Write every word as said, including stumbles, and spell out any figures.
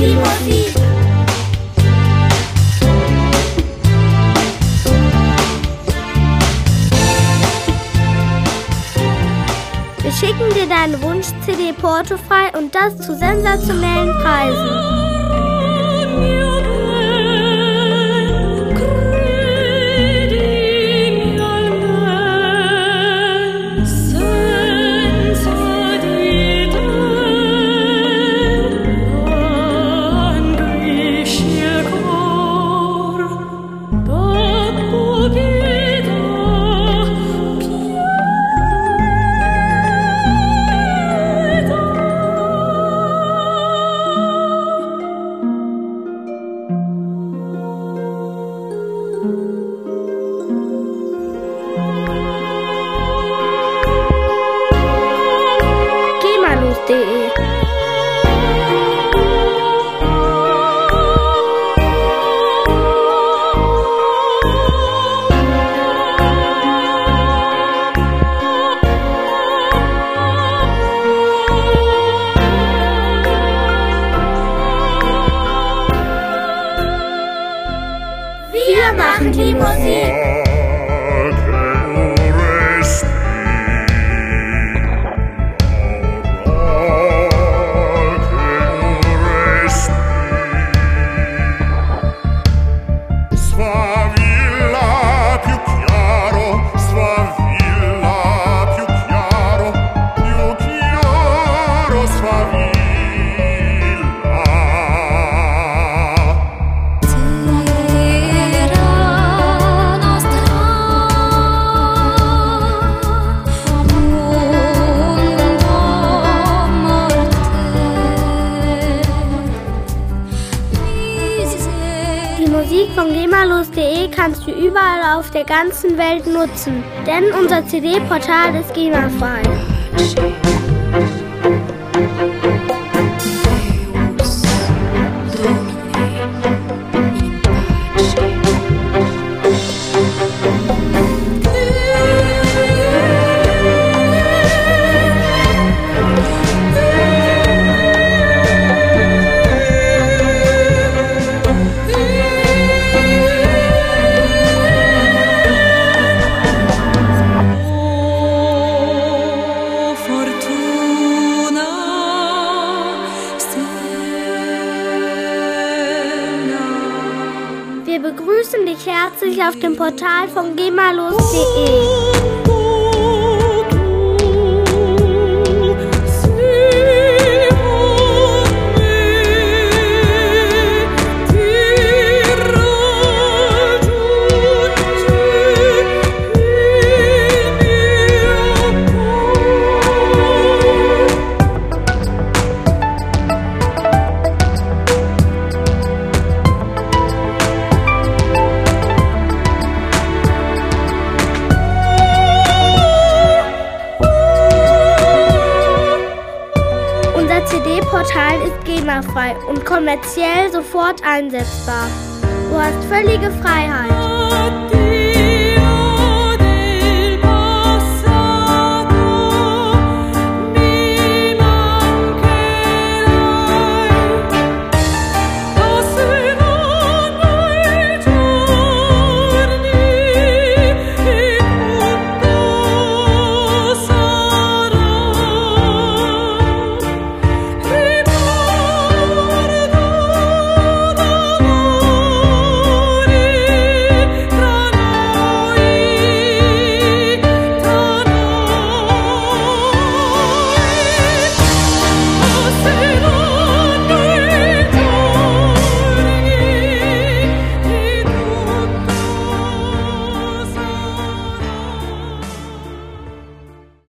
die Musik. Wir schicken dir deinen Wunsch-C D portofrei und das zu sensationellen Preisen. gemalus punkt de Wir machen die Musik. Die Musik von gemalus punkt de kannst du überall auf der ganzen Welt nutzen, denn unser C D-Portal ist GEMA-frei. Wir begrüßen dich herzlich auf dem Portal von gemalus punkt de. Unser C D-Portal ist GEMA-frei und kommerziell sofort einsetzbar. Du hast völlige Freiheit.